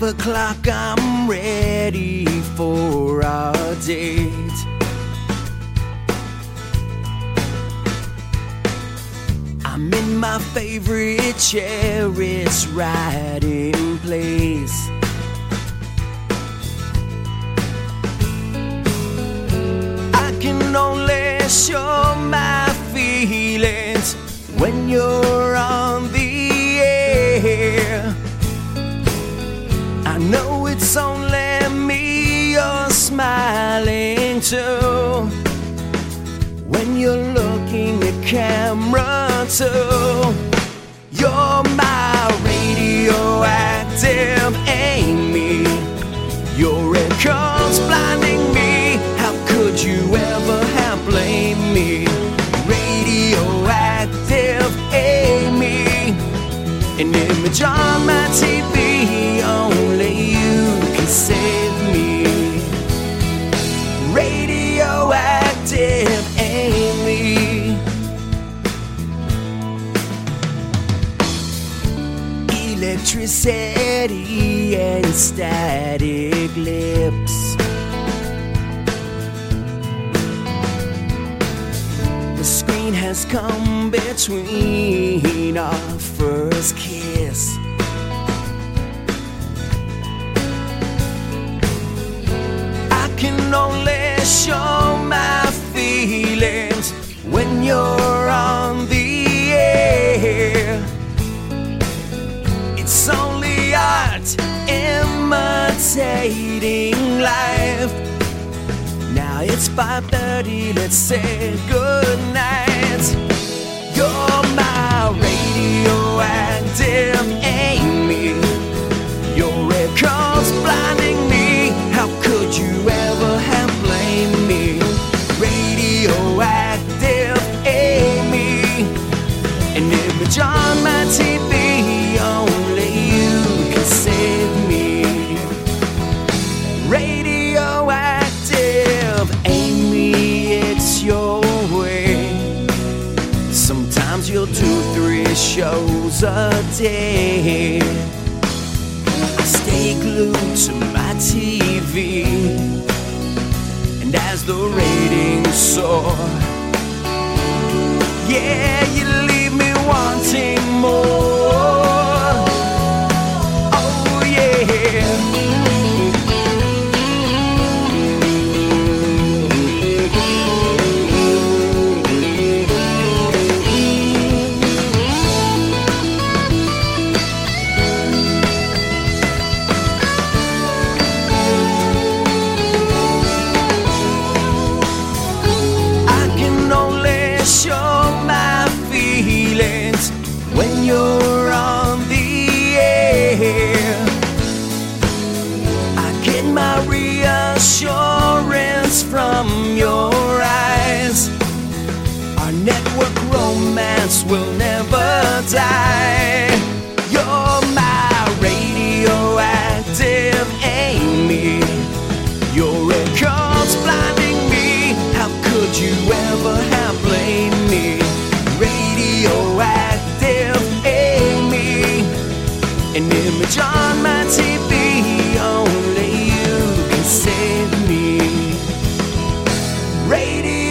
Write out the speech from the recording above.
5 o'clock, I'm ready for our date. I'm in my favorite chair, it's right in place. I can only show my feelings when you're on the air. I know it's only me you're smiling to when you're looking at camera too. You're my radioactive Amy. Your record's blinding me. How could you ever have blamed me? Radioactive Amy, an image on my TV. Only you can save me. Radioactive Amy. Electricity and static lips. The screen has come between our first kiss. I can only show my feelings when you're on the air. It's only art imitating life. Now it's 5:30, let's say goodnight. You're my radioactive Amy. Your record's blinding me. How could you ever have blamed me? Radioactive Amy, an image on my TV. Only you can save me. Radioactive Amy, it's your way. Sometimes you'll do 3 shows a day. I stay glued to my TV, and as the ratings soar, yeah, you leave me wanting more. Oh yeah. When you're on the air, I get my reassurance from your eyes. Our network romance will never die. You're my radioactive Amy. Your record's blinding me. How could you ever have blamed me? Radioactive Amy, an image on my TV. Only you can save me. Radio